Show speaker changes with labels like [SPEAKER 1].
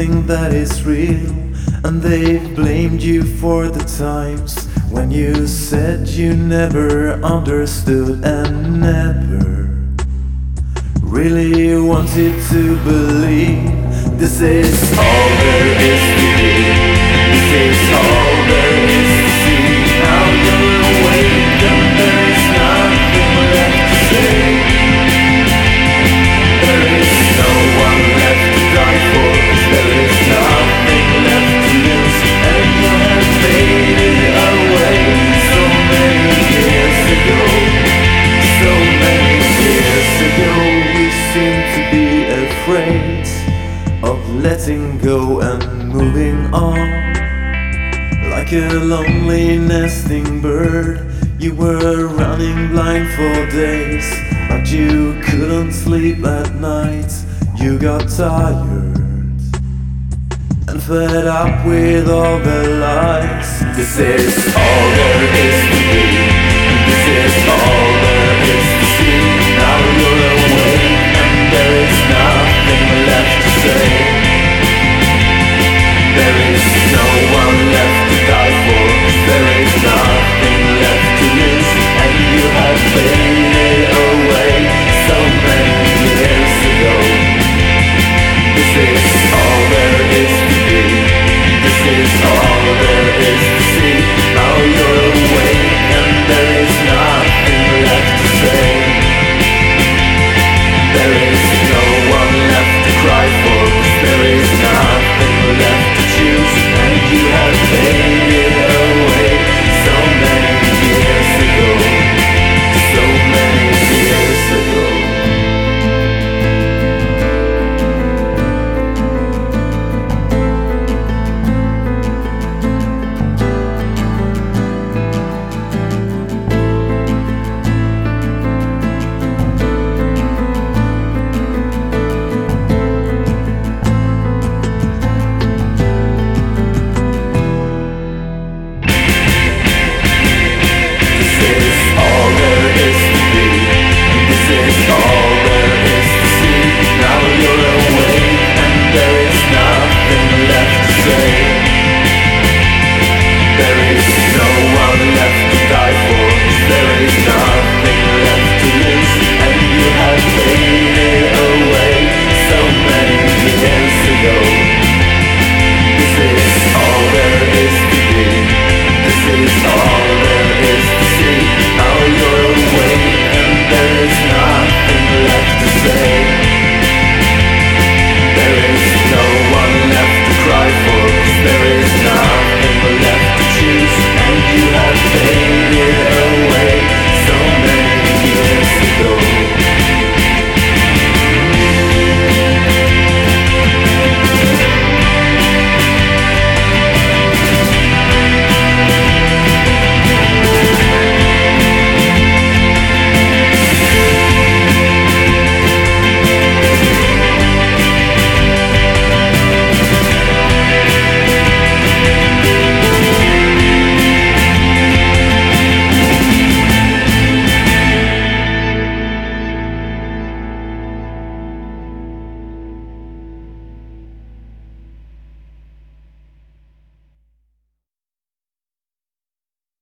[SPEAKER 1] think that is real, and they've blamed you for the times when you said you never understood and never really wanted to believe. This is all there is to be. This is all there is to see. Now you're awake and there is nothing left to say. There is no one left to die for, 'cause there is nothing left to lose, and you have faded away so many years ago. So many years ago. We seem to be afraid of letting go and moving on. Like a lonely nesting bird, you were running blind for days, but you couldn't sleep at night. You got tired and fed up with all the lies. This is all there is to be. This is all there is to see. Now you're awake and there is nothing left to say.